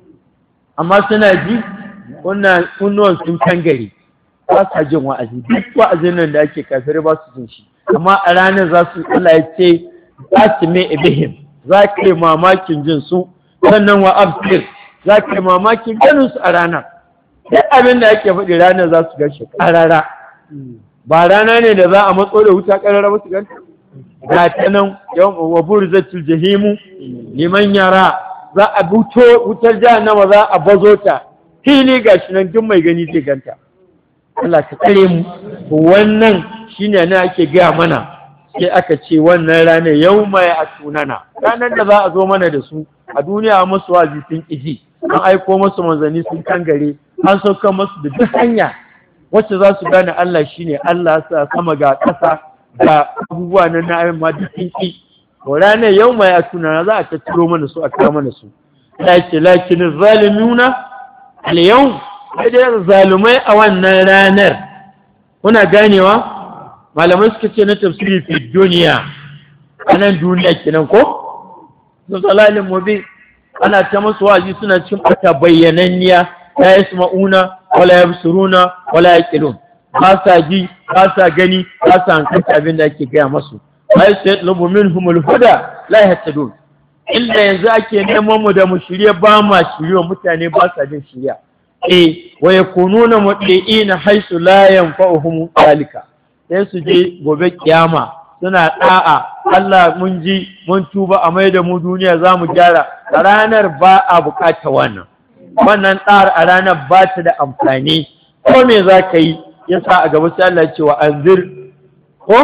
amma suna ji kunnuwan sun kangare ba sa jin wa'azi duk wa'azin nan da ake kafirai ba su jin shi amma a ranar za su Allah ya ce asmi ibihim za ka yi mamakin jin su sannan wa absir za ka yi mamakin ganin su a ranar duk abin da ake faɗi ranar za su gashi ƙarara ba rana ne da za a matso da wuta ƙarara ba su ganta ga ta nan wa burzatul jahimu liman yara za a buto wutar jahannama za a bazo ta fili gashi nan duk mai gani zai ganta Allah ka tsare mu wannan shine ne ake gaya mana sai aka ce wannan ranar yauma ya tunana ranar da za a zo mana da su a duniya musu wazi sun kiji an aiko musu manzanni sun kangare an sauka musu da duk hanya wacce za su gane Allah shine Allah sa sama ga ƙasa ga abubuwa na na'ayin ma duk sun ki ranar yauma ya tunana za a tattaro mana su a kawo mana su ya ce lakin zalimuna al-yawm sai zalumai a wannan ranar kuna ganewa malamai suka ce na tafsiri fi duniya anan duniya kenan ko su zalalin mubi ana ta masu wazi suna cin ata bayyananniya la yasma'una wala yabsuruna wala yaqilun ba sa ji ba sa gani ba sa hankali abin da ake gaya masu ai sai lubu minhumul huda la yahtadun illa yanzu ake neman mu da mu shirye ba ma shirye mutane ba sa jin shirya wa yakununa mudiina haisu la yanfa'uhum zalika sai su je gobe kiyama suna da'a Allah mun ji mun tuba a mai da mu duniya zamu gyara a ranar ba a bukata wannan tsar a ranar ba ta da amfani ko me zaka yi yasa a gaba sai Allah ya ce wa anzir ko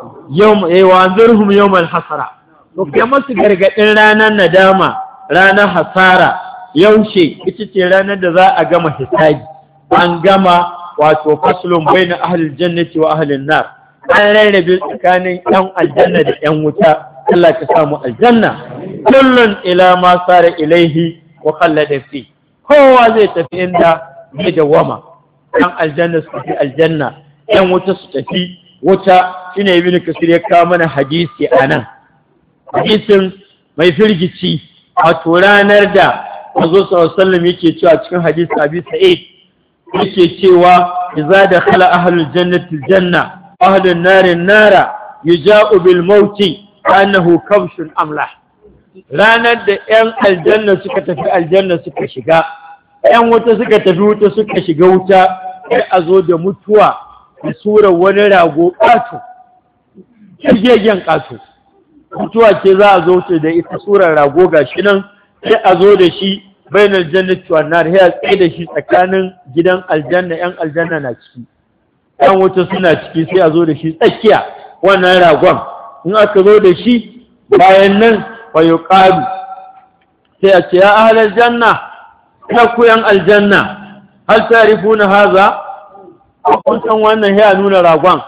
wa anzirhum yawmal hasara to kai masu gargadin ranar nadama ranar hasara yaushe ita ce ranar da za a gama hisabi an gama wato faslun baina ahlil jannati wa ahlin nar an rarrabe tsakanin yan aljanna da yan wuta Allah ka samu aljanna kullun ila ma sara ilaihi wa khallada fi kowa zai tafi inda zai dawama yan aljanna su tafi aljanna yan wuta su tafi wuta shine ibn kasir ya kawo mana hadisi anan hadisin mai firgici wato ranar da Manzo sallallahu alaihi wasallam yake cewa cikin hadisi Abi Sa'id yake cewa idza dakhala ahlul jannati janna ahlun nari nara yuja'u bil mauti annahu kabshun amlah ranar da ƴan aljanna suka tafi aljanna suka shiga ƴan wuta suka tafi wuta suka shiga wuta sai a zo da mutuwa da surar wani rago ƙato kirgegen ƙato mutuwa ce za a zo da ita surar rago gashi nan sai a zo da shi bainal jannati wan nar ya tsaye da shi tsakanin gidan aljanna yan aljanna na ciki yan wuta suna ciki sai a zo da shi tsakiya wannan ragon in aka zo da shi bayan nan fa yuqalu sai a ce ya ahlal janna ku yan aljanna hal tarifuna haza kun san wannan ya nuna ragon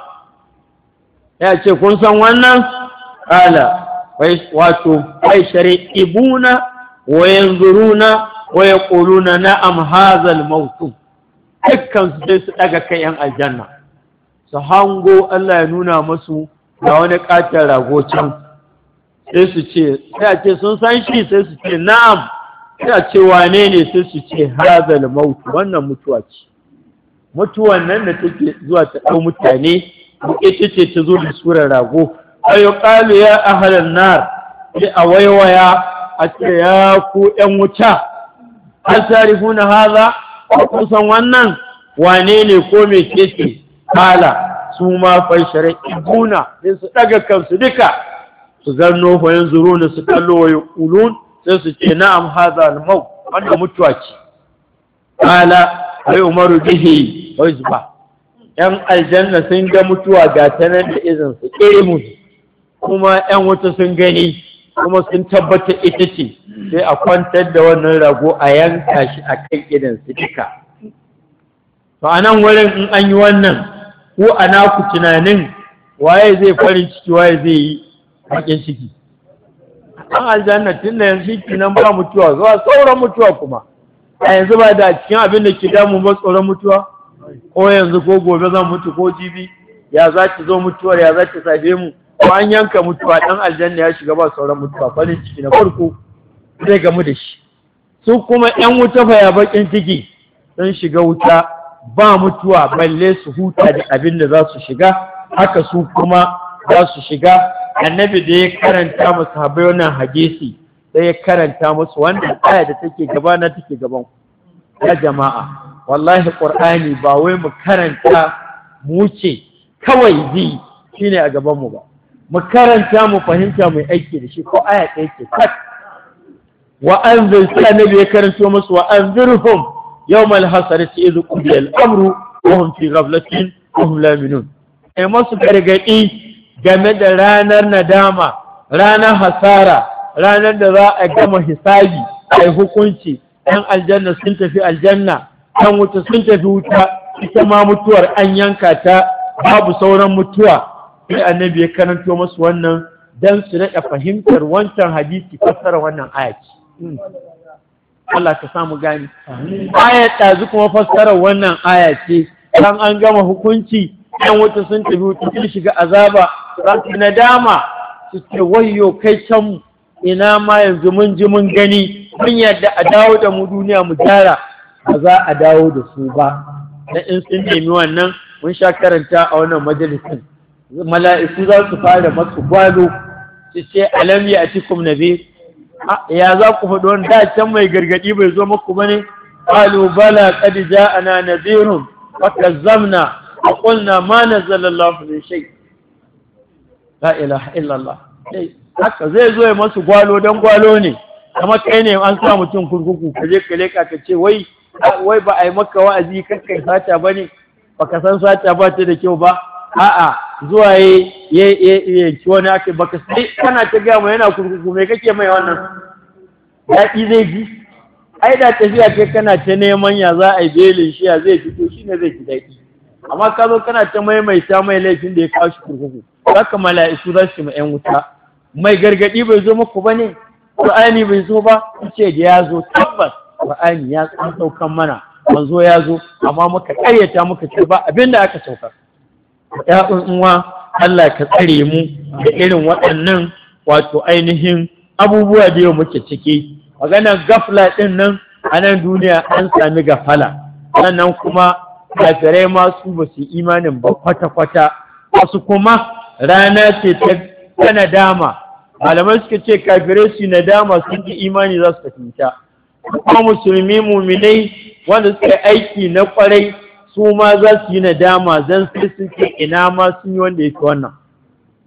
ya ce kun san wannan kala wato ai shari'ibuna wa yanzuruna wa yaquluna na'am hadha al-maut dukkan su sai su daga kai yan aljanna su hango Allah ya nuna musu ga wani katar rago can sai su ce sai a ce sun san shi sai su ce na'am sai a ce wane ne sai su ce hadha al-maut wannan mutuwa ce mutuwan nan da take zuwa ta dau mutane ita ce ta zo da surar rago ayo qalu ya ahlan nar sai a waiwaya a ce ya ku ‘yan wuta, an tarifuna haza, kun san wannan wane ne ko me keke kala su ma fai shari'ibuna sai su ɗaga kansu duka su zanno fayin zuru na su kallo wa ulun sai su ce na'am haza al-mau wanda mutuwa ce. Kala ai umaru bihi wai zuba. ‘Yan aljanna sun ga mutuwa ga ta nan da izin su ƙere mu kuma ‘yan wuta sun gani. kuma sun tabbatar ita ce sai a kwantar da wannan rago a yanka shi a kan idan su duka. To a nan wurin in an yi wannan ko a naku tunanin waye zai farin ciki waye zai yi bakin ciki. An aljanna tun da yanzu shi nan ba mutuwa zuwa sauran mutuwa kuma. A yanzu ba da cikin abin da ke damu ba tsoron mutuwa ko yanzu ko gobe zan mutu ko jibi ya za ki zo mutuwar ya za ki same mu. Ko an yanka mutuwa ɗan aljanna ya shiga ba sauran mutuwa farin ciki na farko zai gamu da shi su kuma ‘yan wuta fa ya bakin ciki sun shiga wuta ba mutuwa balle su huta da abin da za su shiga haka su kuma za su shiga annabi da ya karanta musu habai wannan hadisi sai ya karanta musu wannan aya da take gaba na take gaban ya jama'a wallahi qur'ani ba wai mu karanta mu ce kawai ji shine a gaban mu ba mu karanta mu fahimta mai aiki da shi ko aya ɗaya ce kat wa anzir sai annabi ya karanto musu wa anzirhum yawmal hasarati idh qudiya al-amru wa hum fi ghaflatin wa hum la minun ai masu gargadi game da ranar nadama ranar hasara ranar da za a gama hisabi ai hukunci ɗan aljanna sun tafi aljanna ɗan wuta sun tafi wuta ita ma mutuwar an yanka ta babu sauran mutuwa sai annabi ya karanto masu wannan dan su rika fahimtar wancan hadisi fassara wannan ayati Allah ka samu gani ayat ɗazu kuma fassara wannan aya ce dan an gama hukunci ɗan wuta sun tafi wuta sun shiga azaba ranki nadama su ce wayyo kai can ina ma yanzu mun ji mun gani mun yadda a dawo da mu duniya mu gyara ba za a dawo da su ba dan in sun nemi wannan mun sha karanta a wannan majalisin mala'iku za su fara masu gwalo su ce alam ya atikum nabi ya za ku faɗi wani da can mai gargaɗi bai zo muku bane qalu bala qad ja'ana nadhirun wa kazzamna wa qulna ma nazzala Allahu min shay la ilaha illa Allah haka zai zo ya masu gwalo dan gwalo ne kamar kai ne an sa mutum kurkuku kaje ka leka ka ce wai ba a yi maka wa'azi kakkai sata bane baka san sata ba ta da kyau ba a'a zuwa ya ci wani ake baka sai kana ta gama yana kurkuku mai kake mai wannan daɗi zai ji ai da tafiya kai kana ta neman ya za a yi belin shi ya zai fito shi ne zai fi daɗi amma ka zo kana ta maimaita mai laifin da ya kawo shi kurkuku haka mala'iku za su ma 'yan wuta mai gargaɗi bai zo muku ba ne Qur'ani bai zo ba ce da ya zo tabbas Qur'ani ya san saukan mana manzo ya zo amma muka ƙaryata muka ce ba abinda aka saukar ‘ya'un uwa Allah ka tsare mu da irin waɗannan wato ainihin abubuwa da yau muke ciki. Maganar gafla ɗin nan a nan duniya an sami gafala, sannan kuma kafirai masu ba su imanin ba kwata-kwata, wasu kuma rana ce ta nadama. Malamai suka ce kafirai su nadama sun ji imani za su tafinta. Kuma musulmi muminai wanda suka yi aiki na kwarai su ma za su yi nadama zan sai sun ce ina ma sun yi wanda ya fi wannan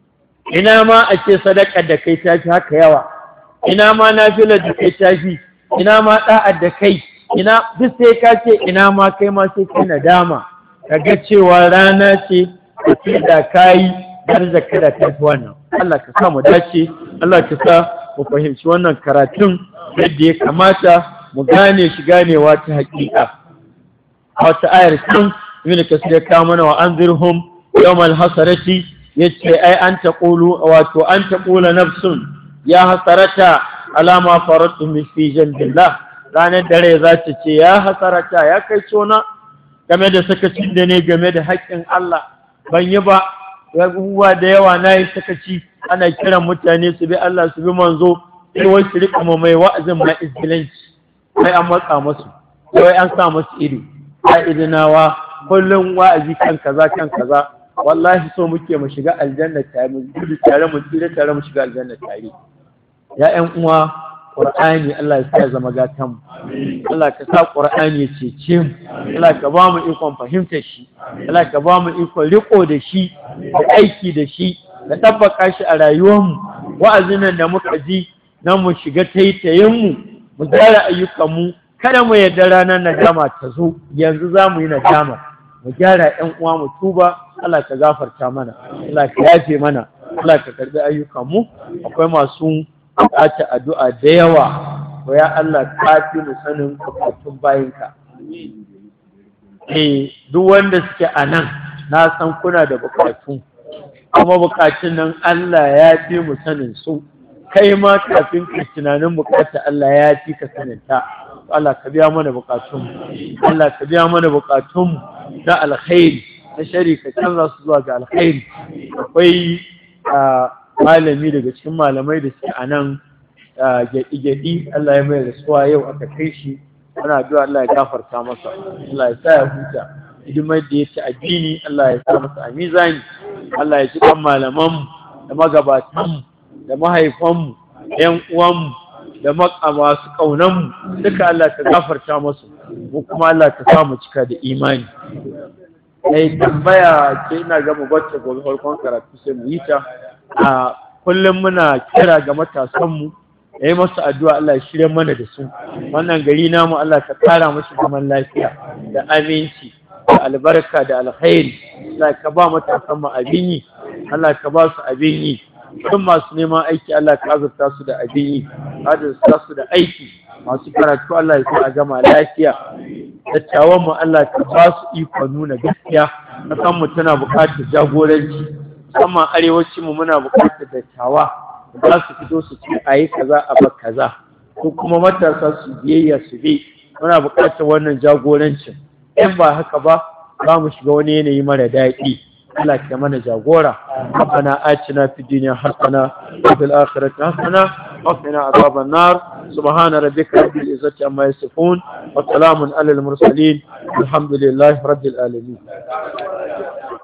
ina ma a ce sadaka da kai tafi haka yawa ina ma nafilar da kai tafi ina ma da'ad da kai ina duk sai ka ce ina ma kai ma sai kai nadama kaga cewa rana ce da kai daraja kada ta wannan Allah ka sa mu dace Allah ka sa mu fahimci wannan karatun yadda ya kamata mu gane shi ganewa ta hakika wata ayar kan ibn kasir ya kawo mana wa anzirhum yawmal hasarati yace ai an taqulu wato an taqula nafsun ya hasarata alama faratu fi jannatillah ranar dare za ta ce ya hasarata ya kai cona game da sakacin da ne game da haƙƙin Allah ban yi ba yaguwa da yawa nayi sakaci ana kiran mutane su bi Allah su bi manzo sai wai su rika mai wa'azin ma izgilanci sai an matsa musu sai an sa musu ido ai idinawa kullum wa'azi kan kaza wallahi so muke mu shiga aljanna tare mu gudu tare mu tsira tare mu shiga aljanna tare ya ƴan uwa Qur'ani Allah ya sa zama gatan mu Allah ka sa Qur'ani ya cece mu Allah ka ba mu ikon fahimtar shi Allah ka ba mu ikon riko da shi da aiki da shi da tabbaka shi a rayuwar mu wa'azin nan da muka ji nan mu shiga taitayen mu gyara ayyukan mu kada mu yarda ranar nadama ta zo yanzu za mu yi nadama mu gyara ƴan uwa mu tuba Allah ka gafarta mana Allah ka yafe mana Allah ka karbi ayyukan mu akwai masu buƙatar addu'a da yawa ko ya Allah ka fi mu sanin bukatun bayinka duk wanda suke a nan na san kuna da bukatu kuma bukatun nan Allah ya fi mu sanin su kai ma kafin ka tunanin bukatar Allah ya fi ka sanin ta Allah ka biya mana bukatunmu Allah ka biya mana bukatunmu na alkhairi na shari ka canza su zuwa ga alkhairi akwai malami daga cikin malamai da suke a nan gyaɗi Allah ya mai rasuwa yau aka kai shi ana addu'a Allah ya gafarta masa Allah ya sa ya huta hidimar da ya ci addini Allah ya sa masa a mizani Allah ya ci kan malamanmu da magabatanmu da mahaifanmu ƴan uwanmu da masu ƙaunanmu duka Allah ka gafarta masu mu kuma Allah ka sa mu cika da imani tambaya ce ina ga mu bacce gobe farkon karatu sai mu yi ta a kullum muna kira ga matasanmu da yi masu addu'a Allah ya shirya mana da su wannan gari namu Allah ka kara mashi zaman lafiya da aminci da albarka da alkhairi Allah ka ba matasanmu abin yi Allah ka ba su abin yi duk masu neman aiki Allah ka azurta su da abin yi azurta su da aiki masu karatu Allah ya sa a gama lafiya dattawan mu Allah ka ba su iko nuna gaskiya kasan mu tana buƙatar jagoranci musamman arewacin mu muna buƙatar dattawa za su fito su ci ayi kaza a bar kaza ko kuma matasa su biyayya su bi muna buƙatar wannan jagorancin in ba haka ba za mu shiga wani yanayi mara daɗi Allah ka mana jagora rabbana atina fid dunya hasana wa fil akhirati hasana wa qina adhaban nar subhana rabbika rabbil izzati amma yasifun wa salamun alal mursalin alhamdulillahi rabbil alamin